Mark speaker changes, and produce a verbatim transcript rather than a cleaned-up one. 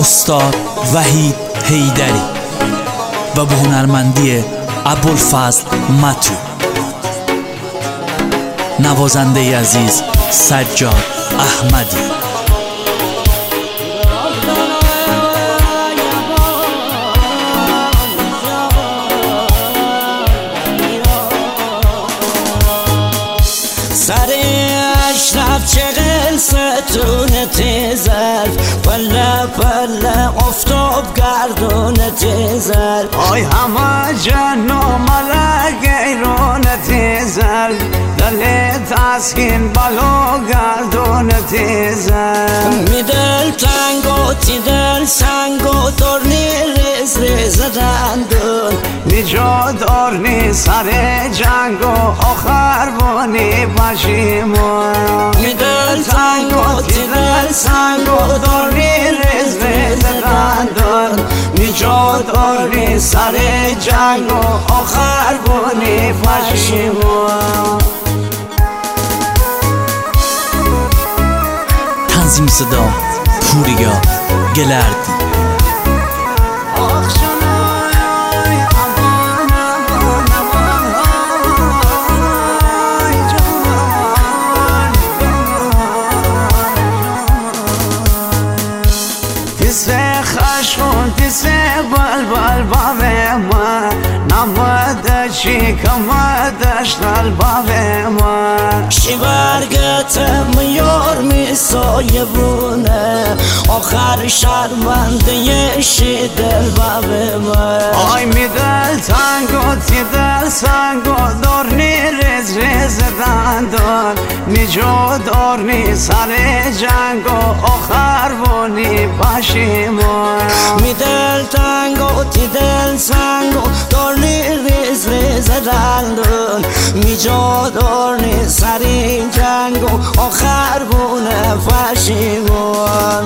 Speaker 1: استاد وحید حیدری و به هنرمندی ابوالفضل متو. نوازنده عزیز سجاد احمدی.
Speaker 2: سر اشرف چغل ستون تیزر پله پله افتاب گردون تیزر
Speaker 3: آی همه جن و ملک ایرون تیزر دل تسکین بلو گردون تیزر
Speaker 2: می دل تنگ و تی دل سنگ و دورنی ریز ریز دندون
Speaker 3: می جا دارنی سر جنگ و آخر بانی پشیمون
Speaker 2: می دل تنگ و تی دل سنگ و دورنی ریز ریز دندون
Speaker 3: می جا دارنی سر جنگ و آخر بانی پشیمون.
Speaker 1: تنظیم صدا پوریا گلردی.
Speaker 3: تیسه خشون تیسه بل بل بابه ما نمده چی کمدش دل بابه ما
Speaker 2: شی برگتم یار می سایه بونه آخر شرمنده شی دل بابه ما
Speaker 3: آی می دل تنگ و تی دل سنگ و دورنی ریز ریز دندون می جو دورنی سر جنگ و آخر بونی پشیمون
Speaker 2: می دل تنگ و تی دل سنگ و دورنی ریز ریز دندون می جو دورنی سر جنگ و آخر بونه پشیمون.